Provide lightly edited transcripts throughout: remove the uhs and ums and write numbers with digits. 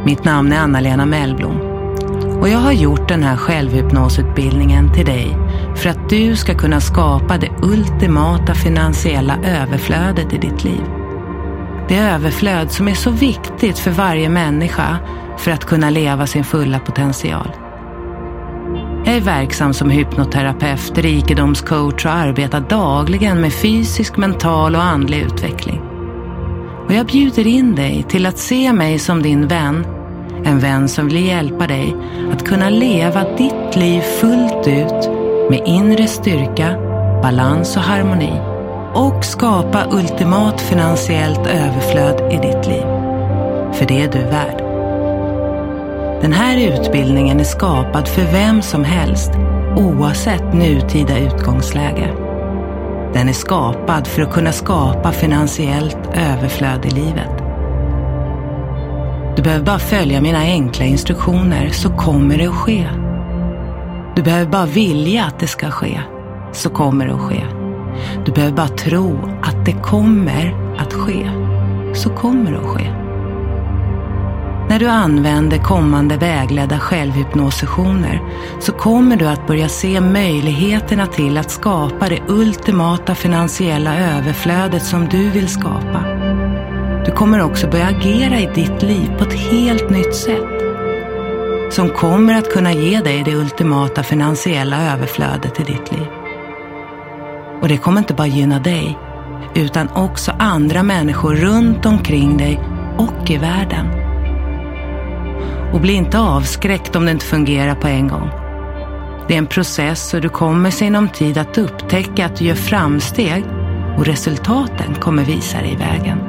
Mitt namn är Anna-Lena Mellblom och jag har gjort den här självhypnosutbildningen till dig för att du ska kunna skapa det ultimata finansiella överflödet i ditt liv. Det överflöd som är så viktigt för varje människa för att kunna leva sin fulla potential. Jag är verksam som hypnoterapeut, rikedomscoach och arbetar dagligen med fysisk, mental och andlig utveckling. Och jag bjuder in dig till att se mig som din vän. En vän som vill hjälpa dig att kunna leva ditt liv fullt ut med inre styrka, balans och harmoni. Och skapa ultimat finansiellt överflöd i ditt liv. För det är du värd. Den här utbildningen är skapad för vem som helst, oavsett nutida utgångsläge. Den är skapad för att kunna skapa finansiellt överflöd i livet. Du behöver bara följa mina enkla instruktioner så kommer det att ske. Du behöver bara vilja att det ska ske, så kommer det att ske. Du behöver bara tro att det kommer att ske, så kommer det att ske. När du använder kommande vägledda självhypnossessioner så kommer du att börja se möjligheterna till att skapa det ultimata finansiella överflödet som du vill skapa. Du kommer också börja agera i ditt liv på ett helt nytt sätt som kommer att kunna ge dig det ultimata finansiella överflödet i ditt liv. Och det kommer inte bara gynna dig utan också andra människor runt omkring dig och i världen. Och bli inte avskräckt om det inte fungerar på en gång. Det är en process och du kommer sinom tid att upptäcka att du gör framsteg och resultaten kommer visa dig vägen.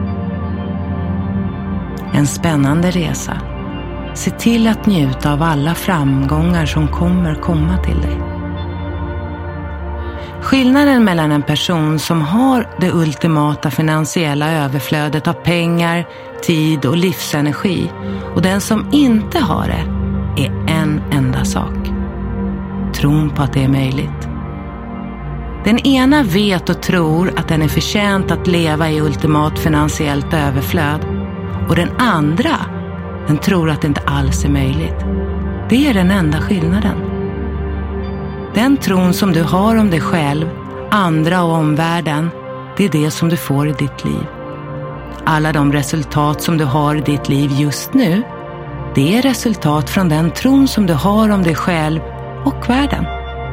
En spännande resa. Se till att njuta av alla framgångar som kommer komma till dig. Skillnaden mellan en person som har det ultimata finansiella överflödet av pengar, tid och livsenergi och den som inte har det är en enda sak. Tron på att det är möjligt. Den ena vet och tror att den är förtjänt att leva i ultimat finansiellt överflöd och den andra, den tror att det inte alls är möjligt. Det är den enda skillnaden. Den tron som du har om dig själv, andra och omvärlden, det är det som du får i ditt liv. Alla de resultat som du har i ditt liv just nu, det är resultat från den tron som du har om dig själv och världen.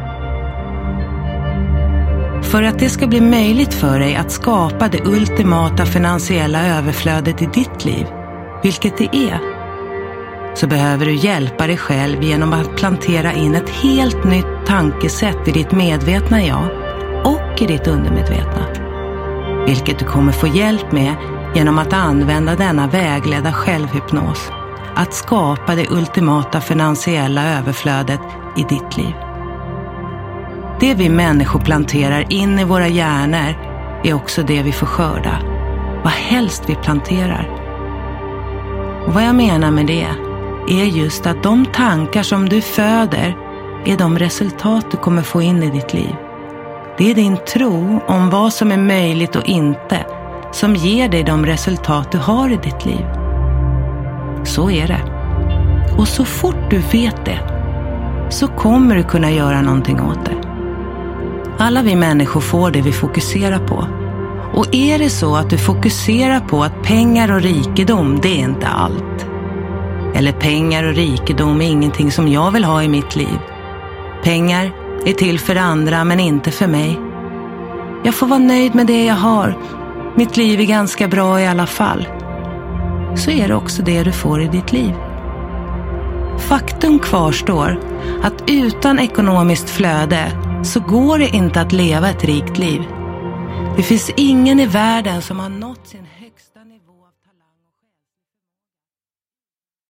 För att det ska bli möjligt för dig att skapa det ultimata finansiella överflödet i ditt liv, vilket det är, så behöver du hjälpa dig själv genom att plantera in ett helt nytt tankesätt i ditt medvetna jag och i ditt undermedvetna. Vilket du kommer få hjälp med genom att använda denna vägledda självhypnos. Att skapa det ultimata finansiella överflödet i ditt liv. Det vi människor planterar in i våra hjärnor är också det vi får skörda. Vad helst vi planterar. Och vad jag menar med det är just att de tankar som du föder är de resultat du kommer få in i ditt liv. Det är din tro om vad som är möjligt och inte som ger dig de resultat du har i ditt liv. Så är det. Och så fort du vet det så kommer du kunna göra någonting åt det. Alla vi människor får det vi fokuserar på. Och är det så att du fokuserar på att pengar och rikedom, det är inte allt. Eller pengar och rikedom är ingenting som jag vill ha i mitt liv. Pengar är till för andra men inte för mig. Jag får vara nöjd med det jag har. Mitt liv är ganska bra i alla fall. Så är det också det du får i ditt liv. Faktum kvarstår att utan ekonomiskt flöde så går det inte att leva ett rikt liv. Det finns ingen i världen som har